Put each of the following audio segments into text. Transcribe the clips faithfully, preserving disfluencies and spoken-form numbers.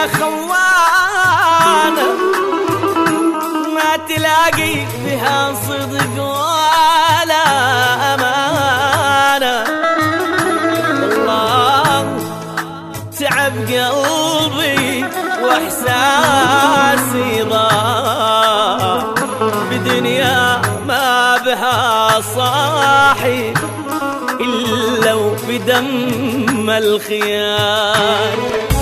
خوانة ما تلاقي بها صدق ولا أمانة. والله تعب قلبي واحساسي ضاع بدنيا ما بها صاحي إلا وبدم الخيال.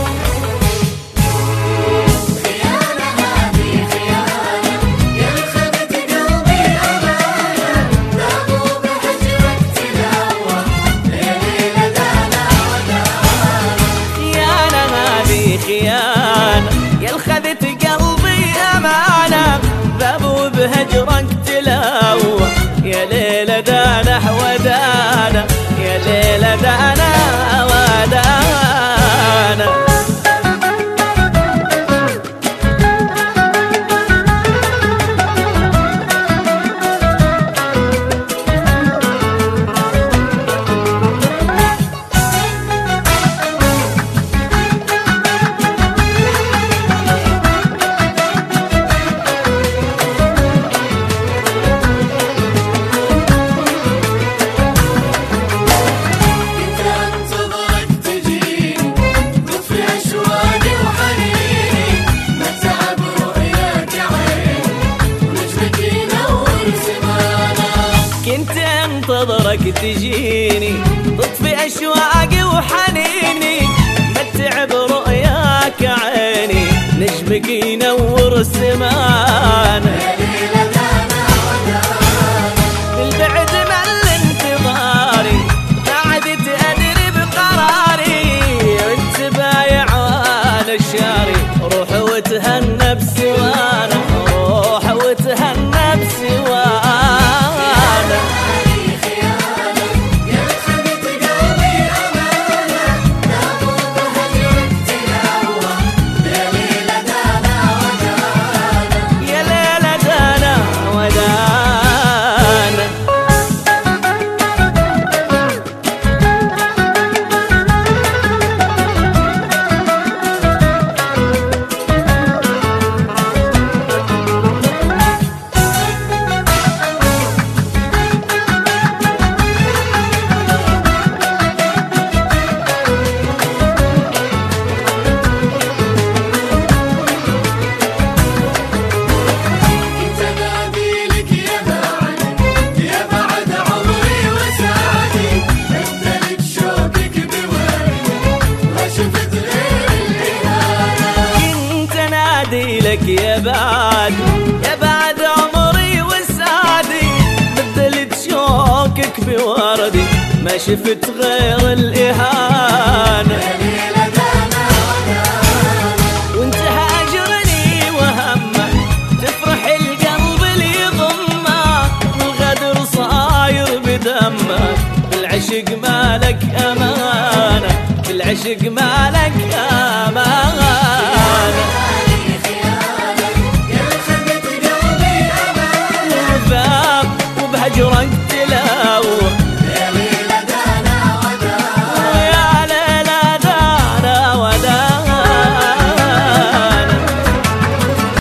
خيانة هذه خيانة يا خذت قلبي أمانة ذابوا بهجرك تلاوة يا ليلة دانا ودانا. خيانة هذه خيانة يا خذت قلبي أمانة ذابوا بهجرك تلاوة يا ليلة دانا ودانا يا ليلة دانا ودانا. انتظرك تجيني تطفي أشواقي وحنيني متع برؤياك عيني نجمك ينور السمانة. بالبعد مل انتظاري بعد تأدري بقراري وانت بايع وانا الشاري روح وتهنى بسوانا روح وتهنى بسوانا. لك يا بعد يا بعد عمري وسعدي بدلت شوقك بوردي ما شفت غير الإهانة.